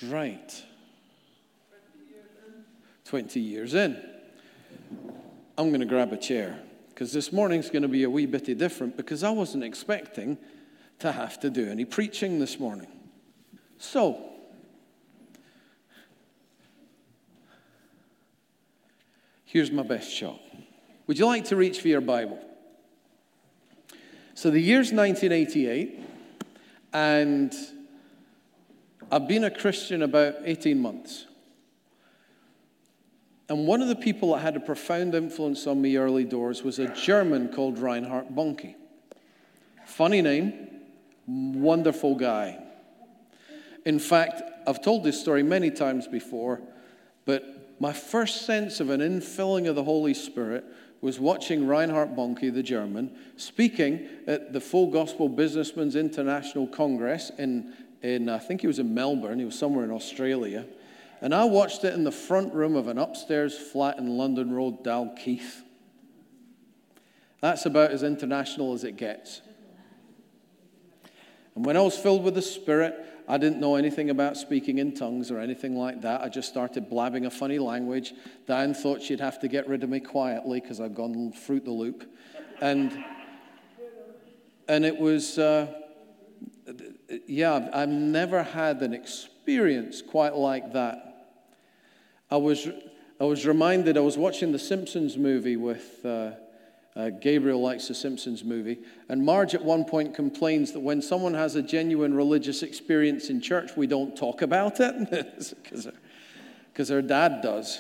Right. 20 years in. I'm going to grab a chair because this morning's going to be a wee bit different because I wasn't expecting to have to do any preaching this morning. So, here's my best shot. Would you like to reach for your Bible? So the year's 1988, and I've been a Christian about 18 months. And one of the people that had a profound influence on me early doors was a German called Reinhard Bonnke. Funny name, wonderful guy. In fact, I've told this story many times before, but my first sense of an infilling of the Holy Spirit was watching Reinhard Bonnke, the German, speaking at the Full Gospel Businessmen's International Congress in I think he was in Melbourne, he was somewhere in Australia. And I watched it in the front room of an upstairs flat in London Road, Dalkeith. That's about as international as it gets. And when I was filled with the Spirit, I didn't know anything about speaking in tongues or anything like that. I just started blabbing a funny language. Diane thought she'd have to get rid of me quietly because I'd gone Fruit the Loop. And it was, I've never had an experience quite like that. I was reminded, I was watching the Simpsons movie with Gabriel likes the Simpsons movie, and Marge at one point complains that when someone has a genuine religious experience in church, we don't talk about it because her dad does,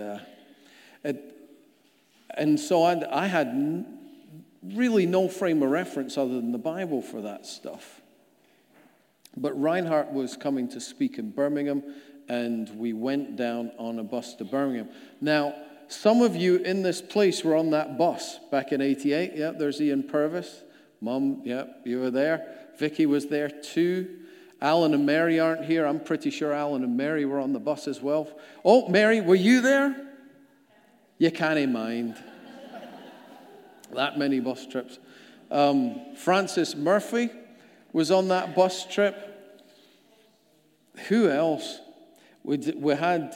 and so I had really no frame of reference other than the Bible for that stuff. But Reinhard was coming to speak in Birmingham, and we went down on a bus to Birmingham. Now, some of you in this place were on that bus back in 88. Yeah, there's Ian Purvis. Mum, yeah, you were there. Vicky was there too. Alan and Mary aren't here. I'm pretty sure Alan and Mary were on the bus as well. Oh, Mary, were you there? You can't mind. That many bus trips. Francis Murphy was on that bus trip. Who else? We had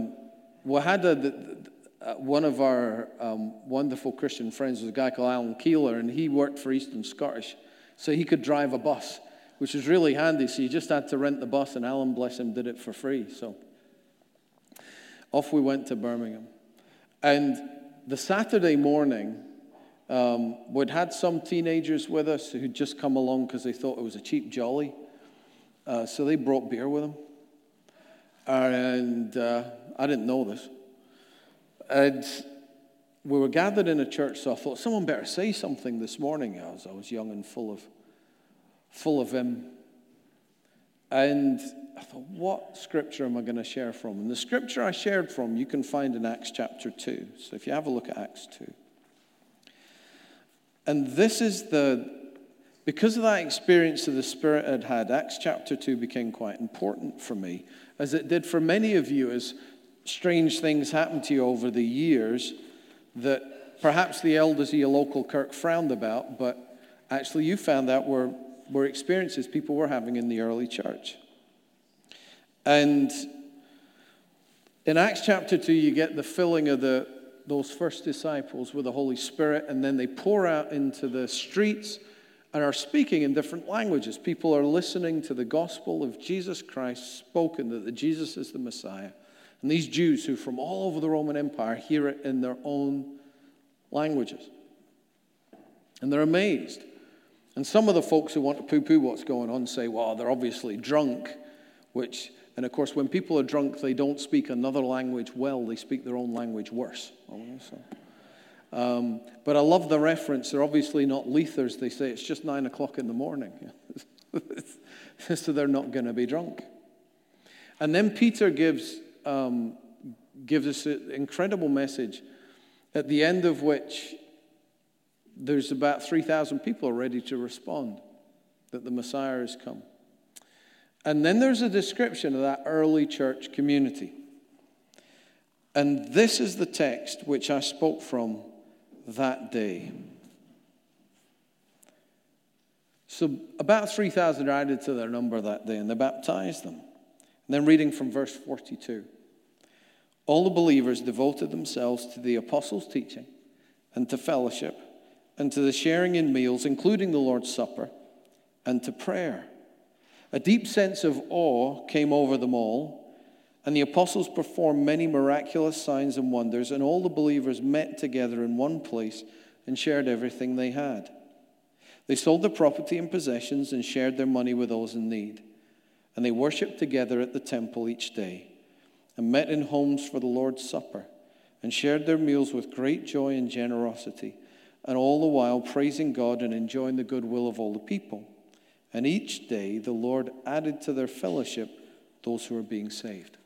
one of our wonderful Christian friends was a guy called Alan Keeler, and he worked for Eastern Scottish, so he could drive a bus, which was really handy. So you just had to rent the bus, and Alan, bless him, did it for free. So off we went to Birmingham. And the Saturday morning, we'd had some teenagers with us who'd just come along because they thought it was a cheap jolly. So they brought beer with them. And I didn't know this. And we were gathered in a church, so I thought, someone better say something this morning. I was young and full of him. And I thought, what scripture am I going to share from? And the scripture I shared from, you can find in Acts chapter 2. So if you have a look at Acts 2. And this is because of that experience that the Spirit had had, Acts chapter 2 became quite important for me, as it did for many of you, as strange things happened to you over the years that perhaps the elders of your local kirk frowned about, but actually you found out were experiences people were having in the early church. And in Acts chapter 2, you get the filling of those first disciples with the Holy Spirit, and then they pour out into the streets and are speaking in different languages. People are listening to the gospel of Jesus Christ spoken, that Jesus is the Messiah. And these Jews who from all over the Roman Empire hear it in their own languages. And they're amazed. And some of the folks who want to poo-poo what's going on say, well, they're obviously drunk, and of course, when people are drunk, they don't speak another language well, they speak their own language worse. But I love the reference. They're obviously not lethers. They say it's just 9 o'clock in the morning. So they're not going to be drunk. And then Peter gives us an incredible message, at the end of which there's about 3,000 people are ready to respond that the Messiah has come. And then there's a description of that early church community. And this is the text which I spoke from that day. So about 3,000 are added to their number that day, and they baptized them. And then reading from verse 42. All the believers devoted themselves to the apostles' teaching and to fellowship and to the sharing in meals, including the Lord's Supper, and to prayer. A deep sense of awe came over them all, and the apostles performed many miraculous signs and wonders, and all the believers met together in one place and shared everything they had. They sold their property and possessions and shared their money with those in need. And they worshiped together at the temple each day and met in homes for the Lord's Supper and shared their meals with great joy and generosity, and all the while praising God and enjoying the goodwill of all the people. And each day the Lord added to their fellowship those who were being saved.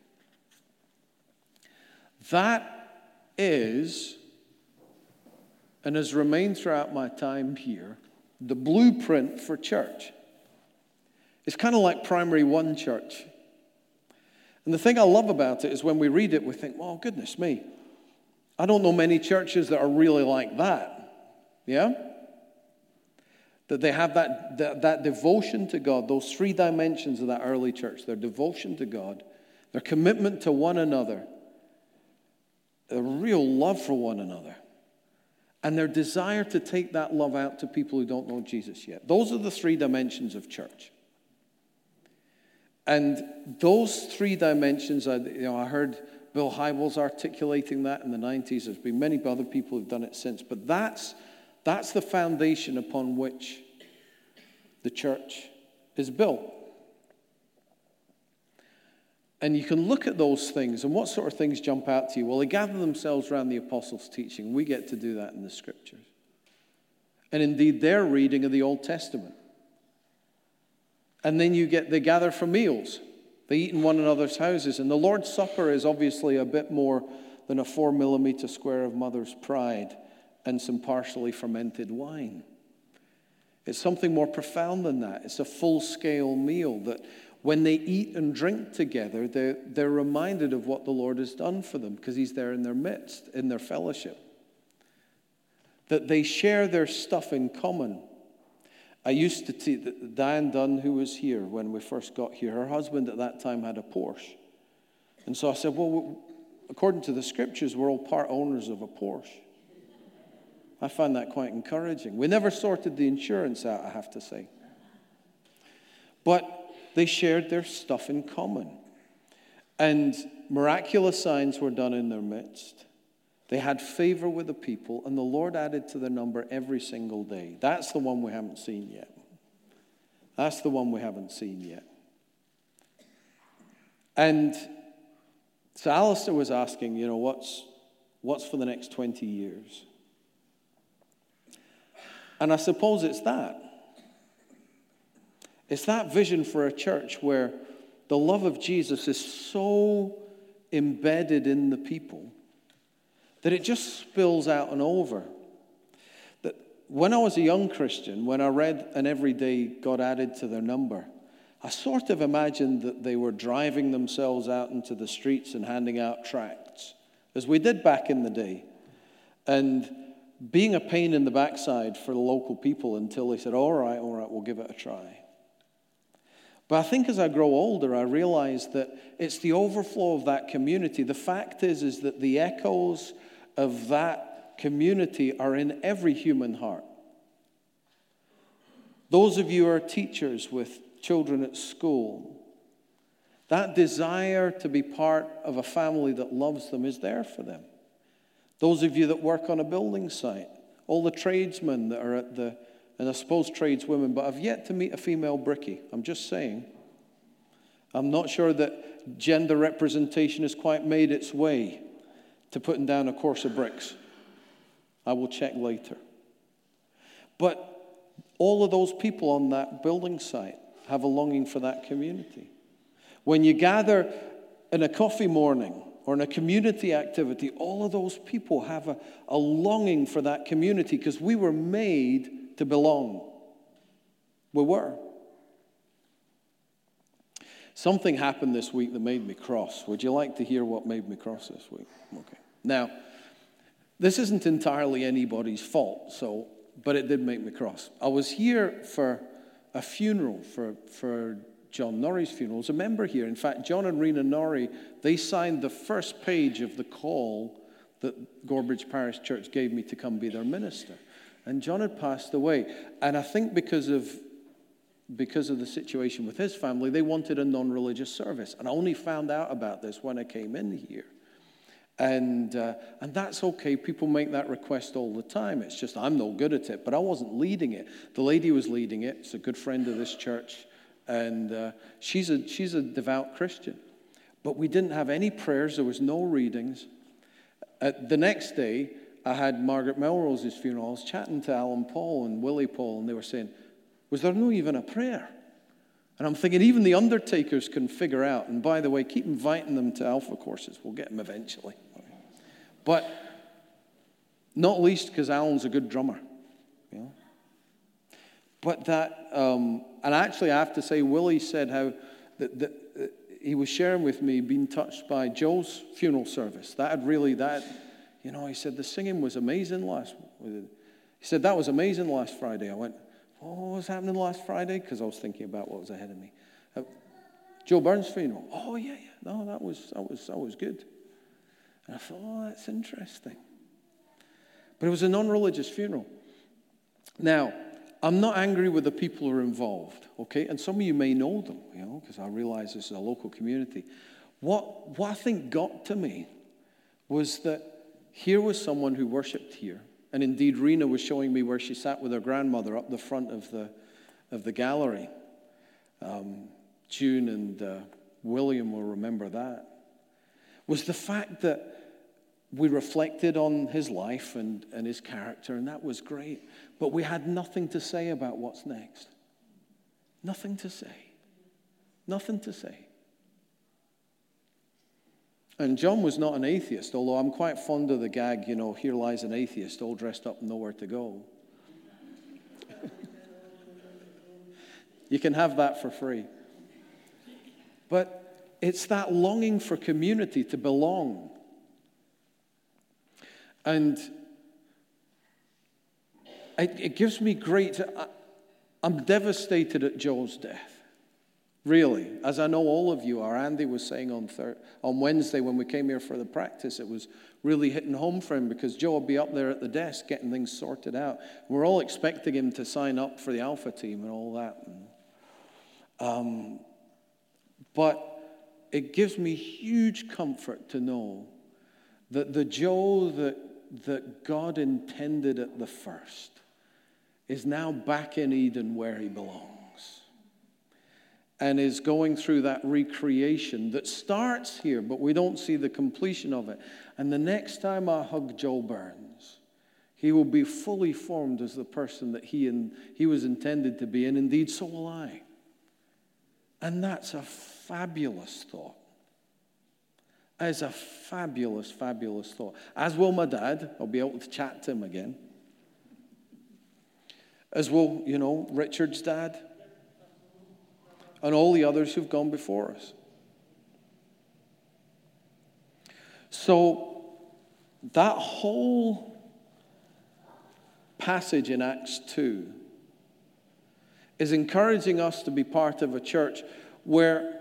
That is, and has remained throughout my time here, the blueprint for church. It's kind of like Primary One Church. And the thing I love about it is when we read it, we think, well, goodness me, I don't know many churches that are really like that. Yeah? That they have that devotion to God, those three dimensions of that early church, their devotion to God, their commitment to one another, a real love for one another, and their desire to take that love out to people who don't know Jesus yet. Those are the three dimensions of church. And those three dimensions, I heard Bill Hybels articulating that in the 90s. There's been many other people who've done it since. But that's the foundation upon which the church is built. And you can look at those things, and what sort of things jump out to you? Well, they gather themselves around the apostles' teaching. We get to do that in the Scriptures. And indeed, their reading of the Old Testament. And then they gather for meals. They eat in one another's houses. And the Lord's Supper is obviously a bit more than a 4-millimeter square of mother's pride and some partially fermented wine. It's something more profound than that. It's a full-scale meal that when they eat and drink together, they're reminded of what the Lord has done for them because he's there in their midst, in their fellowship. That they share their stuff in common. I used to teach Diane Dunn, who was here when we first got here. Her husband at that time had a Porsche. And so I said, well, according to the Scriptures, we're all part owners of a Porsche. I find that quite encouraging. We never sorted the insurance out, I have to say. But they shared their stuff in common. And miraculous signs were done in their midst. They had favor with the people, and the Lord added to their number every single day. That's the one we haven't seen yet. That's the one we haven't seen yet. And so Alistair was asking, what's for the next 20 years? And I suppose it's that. It's that vision for a church where the love of Jesus is so embedded in the people that it just spills out and over. That when I was a young Christian, when I read "And every day God added to their number," I sort of imagined that they were driving themselves out into the streets and handing out tracts, as we did back in the day, and being a pain in the backside for the local people until they said, all right, we'll give it a try. But I think as I grow older, I realize that it's the overflow of that community. The fact is that the echoes of that community are in every human heart. Those of you who are teachers with children at school, that desire to be part of a family that loves them is there for them. Those of you that work on a building site, all the tradesmen that are at and I suppose tradeswomen, but I've yet to meet a female brickie. I'm just saying. I'm not sure that gender representation has quite made its way to putting down a course of bricks. I will check later. But all of those people on that building site have a longing for that community. When you gather in a coffee morning or in a community activity, all of those people have a longing for that community because we were made to belong. We were. Something happened this week that made me cross. Would you like to hear what made me cross this week? Okay. Now, this isn't entirely anybody's fault, but it did make me cross. I was here for a funeral for John Norrie's funeral was a member here. In fact, John and Rena Norrie, they signed the first page of the call that Gorebridge Parish Church gave me to come be their minister. And John had passed away. And I think because of the situation with his family, they wanted a non-religious service. And I only found out about this when I came in here. And that's okay. People make that request all the time. It's just I'm no good at it. But I wasn't leading it. The lady was leading it. It's a good friend of this church. And she's a devout Christian. But we didn't have any prayers. There was no readings. The next day, I had Margaret Melrose's funeral. I was chatting to Alan Paul and Willie Paul, and they were saying, was there no even a prayer? And I'm thinking, even the undertakers can figure out. And by the way, keep inviting them to Alpha courses. We'll get them eventually. But not least because Alan's a good drummer. You know? But that, and actually I have to say, Willie said how he was sharing with me being touched by Joe's funeral service. He said the singing was amazing He said that was amazing last Friday. I went, what was happening last Friday? Because I was thinking about what was ahead of me. Joe Burns' funeral. Oh yeah. No, that was good. And I thought, oh, that's interesting. But it was a non-religious funeral. Now, I'm not angry with the people who are involved, okay? And some of you may know them, because I realize this is a local community. What I think got to me was that here was someone who worshipped here. And indeed, Rena was showing me where she sat with her grandmother up the front of the gallery. June and William will remember that. Was the fact that we reflected on his life and his character, and that was great. But we had nothing to say about what's next. Nothing to say. Nothing to say. And John was not an atheist, although I'm quite fond of the gag, here lies an atheist all dressed up and nowhere to go. You can have that for free. But it's that longing for community, to belong. And it gives me I'm devastated at Joe's death. Really, as I know all of you are. Andy was saying on Wednesday when we came here for the practice, it was really hitting home for him because Joe would be up there at the desk getting things sorted out. We're all expecting him to sign up for the Alpha team and all that. But it gives me huge comfort to know that the Joe that God intended at the first is now back in Eden where he belongs. And is going through that recreation that starts here, but we don't see the completion of it. And the next time I hug Joe Burns, he will be fully formed as the person that he was intended to be, and indeed so will I. And that's a fabulous thought. That is a fabulous, fabulous thought. As will my dad. I'll be able to chat to him again. As will, Richard's dad. And all the others who've gone before us. So that whole passage in Acts 2 is encouraging us to be part of a church where,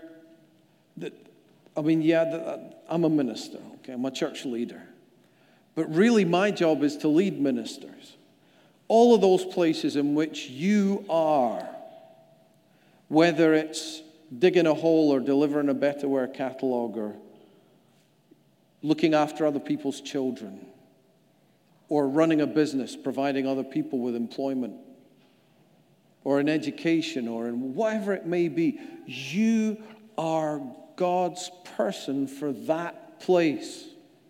I'm a minister, okay? I'm a church leader. But really my job is to lead ministers. All of those places in which you are, whether it's digging a hole or delivering a Betterware catalog or looking after other people's children or running a business, providing other people with employment or in education or in whatever it may be, you are God's person for that place.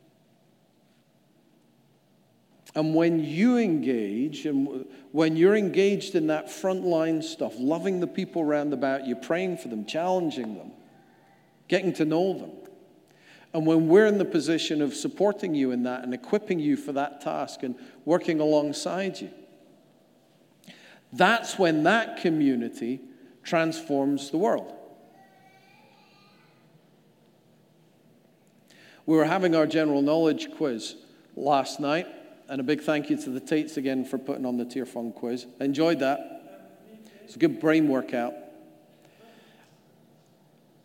And when you engage, and when you're engaged in that frontline stuff, loving the people around about you, praying for them, challenging them, getting to know them, and when we're in the position of supporting you in that and equipping you for that task and working alongside you, that's when that community transforms the world. We were having our general knowledge quiz last night. And a big thank you to the Tates again for putting on the Tier Fund quiz. I enjoyed that. It's a good brain workout.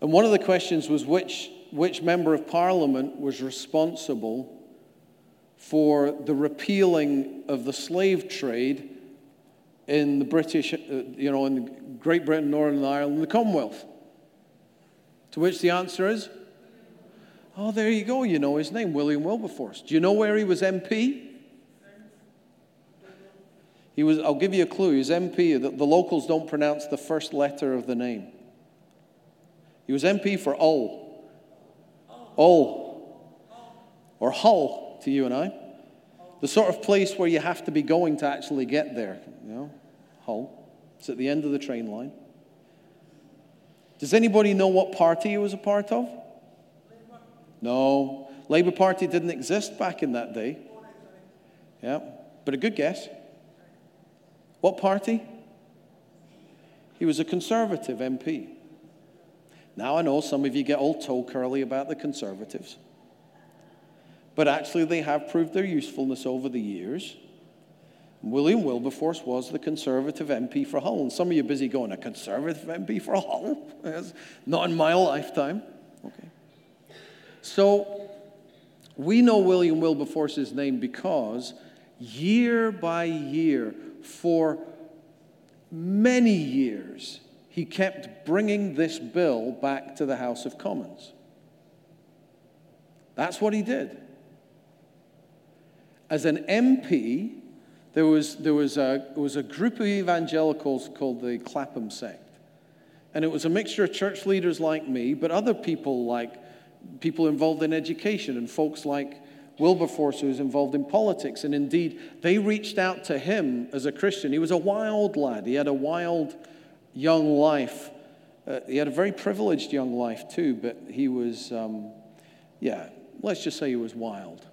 And one of the questions was which member of Parliament was responsible for the repealing of the slave trade in the British, in Great Britain, Northern Ireland, and the Commonwealth. To which the answer is, oh, there you go, you know his name, William Wilberforce. Do you know where he was MP? I'll give you a clue, he was MP. The locals don't pronounce the first letter of the name. He was MP for Hull. Hull. Or Hull to you and I. The sort of place where you have to be going to actually get there. Hull. It's at the end of the train line. Does anybody know what party he was a part of? No. Labour Party didn't exist back in that day. Yeah. But a good guess. What party? He was a Conservative MP. Now I know some of you get all toe curly about the Conservatives. But actually they have proved their usefulness over the years. William Wilberforce was the Conservative MP for Hull. And some of you are busy going, a Conservative MP for Hull? Not in my lifetime. Okay. So we know William Wilberforce's name because year by year, for many years, he kept bringing this bill back to the House of Commons. That's what he did. As an MP, there was a group of evangelicals called the Clapham sect. And it was a mixture of church leaders like me, but other people like people involved in education and folks like Wilberforce, who was involved in politics. And indeed, they reached out to him as a Christian. He was a wild lad. He had a wild young life. He had a very privileged young life too, but he was, let's just say he was wild.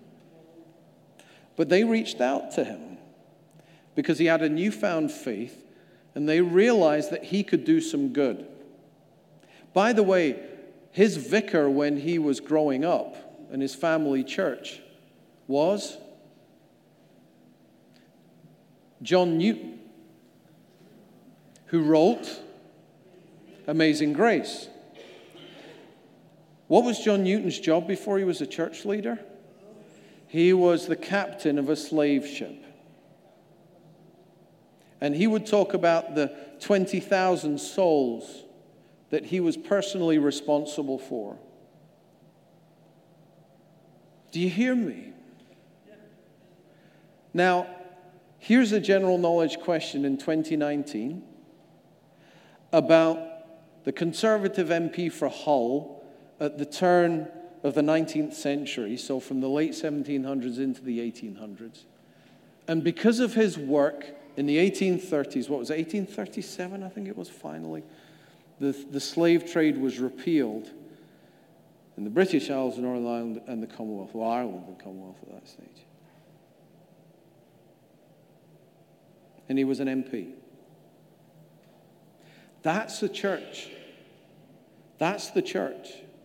But they reached out to him because he had a newfound faith, and they realized that he could do some good. By the way, his vicar when he was growing up in his family church was John Newton, who wrote Amazing Grace. What was John Newton's job before he was a church leader? He was the captain of a slave ship. And he would talk about the 20,000 souls that he was personally responsible for. Do you hear me? Now, here's a general knowledge question in 2019 about the Conservative MP for Hull at the turn of the 19th century, so from the late 1700s into the 1800s. And because of his work in the 1830s, what was it, 1837, I think it was finally, the slave trade was repealed in the British Isles, Northern Ireland, and the Commonwealth. Well, Ireland and Commonwealth at that stage. And he was an MP. That's the church. That's the church.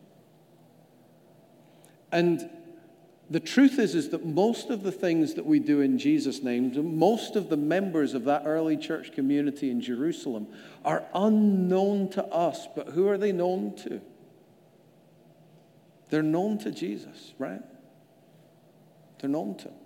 And the truth is that most of the things that we do in Jesus' name, most of the members of that early church community in Jerusalem are unknown to us. But who are they known to? They're known to Jesus, right? They're known to him.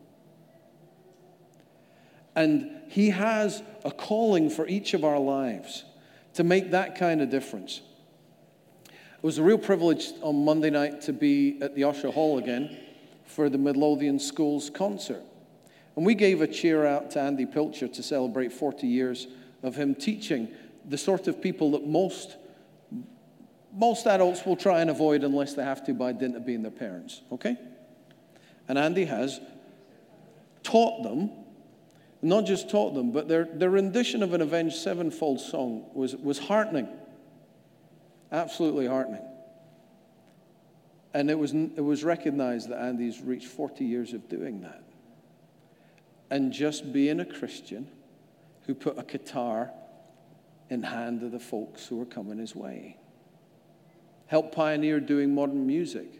And he has a calling for each of our lives to make that kind of difference. It was a real privilege on Monday night to be at the Usher Hall again for the Midlothian Schools concert. And we gave a cheer out to Andy Pilcher to celebrate 40 years of him teaching the sort of people that most adults will try and avoid unless they have to by dint of being their parents, okay? And Andy has taught them, not just taught them, but their rendition of an Avenged Sevenfold song was heartening. Absolutely heartening. And it was recognized that Andy's reached 40 years of doing that. And just being a Christian who put a guitar in hand of the folks who were coming his way. Helped pioneer doing modern music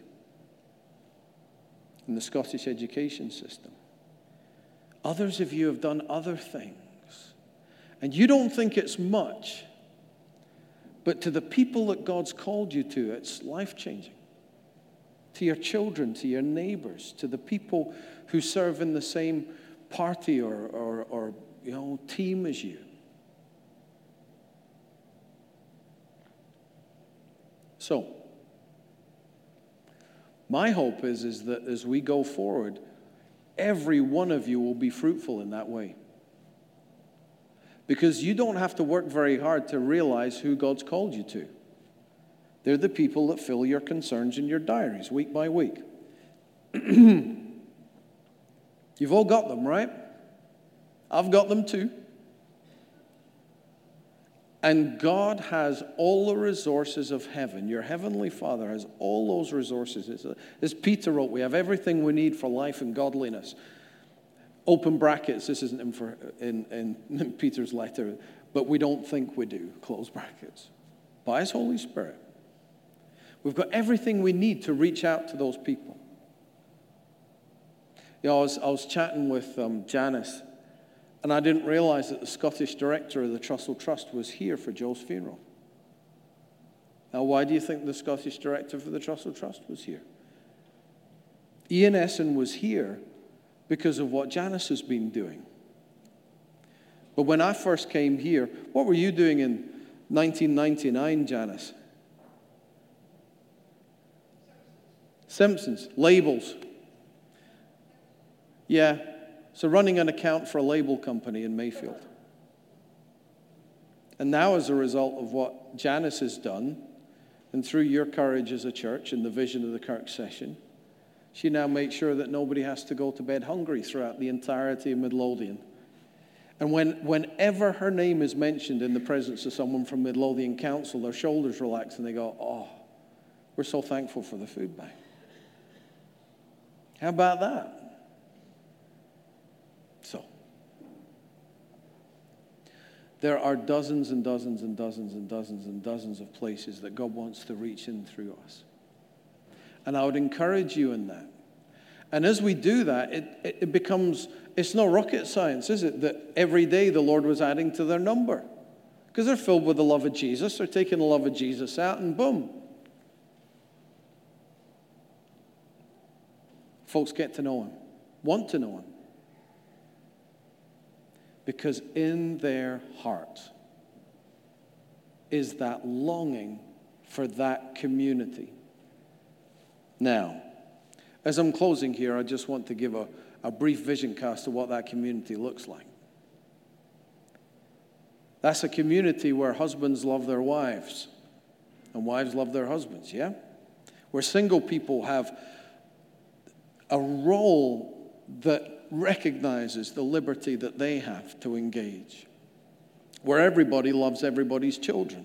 in the Scottish education system. Others of you have done other things. And you don't think it's much. But to the people that God's called you to, it's life-changing. To your children, to your neighbors, to the people who serve in the same party or team as you. So, my hope is that as we go forward, every one of you will be fruitful in that way. Because you don't have to work very hard to realize who God's called you to. They're the people that fill your concerns in your diaries week by week. You've all got them, right? I've got them too. And God has all the resources of heaven. Your heavenly Father has all those resources. As Peter wrote, we have everything we need for life and godliness. Open brackets, this isn't in Peter's letter, but we don't think we do, close brackets. By His Holy Spirit. We've got everything we need to reach out to those people. I was chatting with Janice, and I didn't realize that the Scottish director of the Trussell Trust was here for Joe's funeral. Now, why do you think the Scottish director for the Trussell Trust was here? Ian Essen was here because of what Janice has been doing. But when I first came here, what were you doing in 1999, Janice? Simpsons, labels. Yeah, so running an account for a label company in Mayfield. And now as a result of what Janice has done, and through your courage as a church and the vision of the Kirk session, she now makes sure that nobody has to go to bed hungry throughout the entirety of Midlothian. And whenever her name is mentioned in the presence of someone from Midlothian Council, their shoulders relax and they go, oh, we're so thankful for the food bank. How about that? So, there are dozens and dozens and dozens and dozens and dozens of places that God wants to reach in through us. And I would encourage you in that. And as we do that, it becomes, it's no rocket science, is it? That every day the Lord was adding to their number. Because they're filled with the love of Jesus. They're taking the love of Jesus out and boom. Folks get to know Him, want to know Him. Because in their hearts is that longing for that community. Now, as I'm closing here, I just want to give a brief vision cast of what that community looks like. That's a community where husbands love their wives and wives love their husbands, yeah? Where single people have a role that recognizes the liberty that they have to engage. Where everybody loves everybody's children.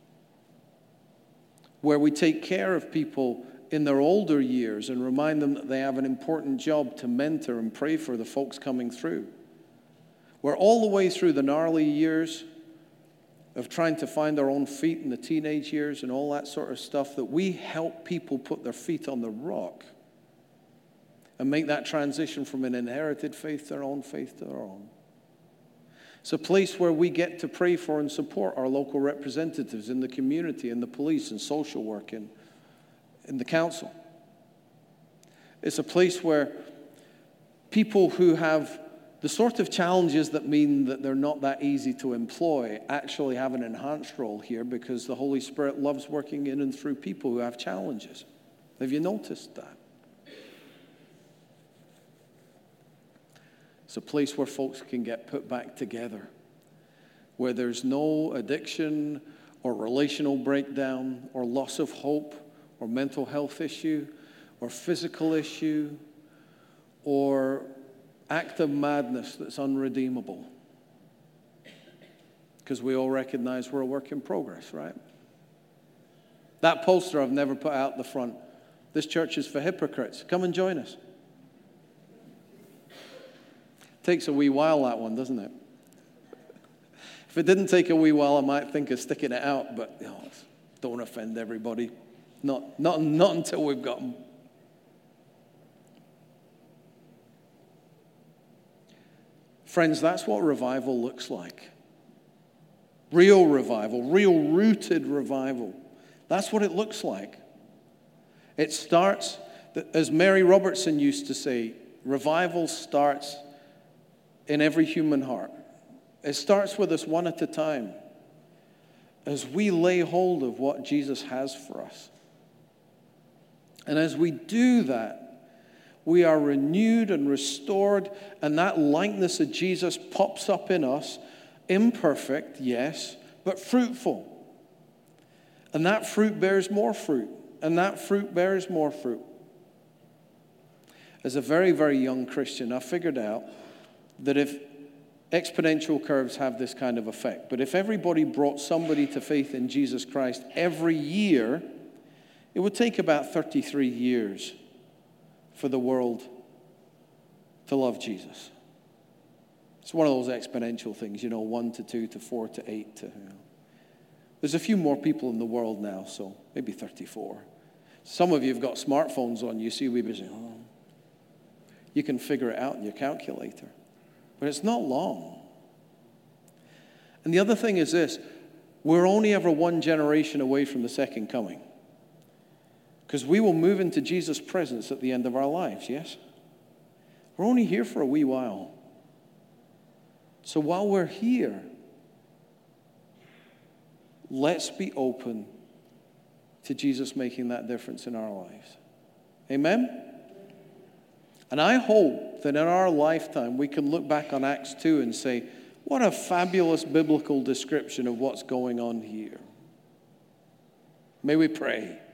Where we take care of people in their older years and remind them that they have an important job to mentor and pray for the folks coming through. Where all the way through the gnarly years of trying to find their own feet in the teenage years and all that sort of stuff, that we help people put their feet on the rock and make that transition from an inherited faith to their own faith to their own. It's a place where we get to pray for and support our local representatives in the community, in the police and social work, in the council. It's a place where people who have the sort of challenges that mean that they're not that easy to employ actually have an enhanced role here because the Holy Spirit loves working in and through people who have challenges. Have you noticed that? It's a place where folks can get put back together, where there's no addiction or relational breakdown or loss of hope or mental health issue or physical issue or act of madness that's unredeemable. Because we all recognize we're a work in progress, right? That poster I've never put out the front. This church is for hypocrites. Come and join us. Takes a wee while, that one, doesn't it? If it didn't take a wee while, I might think of sticking it out, but don't offend everybody. Not until we've got them. Friends, that's what revival looks like. Real revival, real rooted revival. That's what it looks like. It starts, as Mary Robertson used to say, revival starts in every human heart. It starts with us one at a time as we lay hold of what Jesus has for us. And as we do that, we are renewed and restored, and that likeness of Jesus pops up in us, imperfect, yes, but fruitful. And that fruit bears more fruit, and that fruit bears more fruit. As a very, very young Christian, I figured out that if exponential curves have this kind of effect, but if everybody brought somebody to faith in Jesus Christ every year, it would take about 33 years for the world to love Jesus. It's one of those exponential things, 1 to 2 to 4 to 8 to, There's a few more people in the world now, so maybe 34. Some of you have got smartphones on you, see we busy. You can figure it out in your calculator. But it's not long. And the other thing is this, we're only ever one generation away from the second coming. Because we will move into Jesus' presence at the end of our lives, yes? We're only here for a wee while. So while we're here, let's be open to Jesus making that difference in our lives. Amen? And I hope that in our lifetime we can look back on Acts 2 and say, what a fabulous biblical description of what's going on here. May we pray.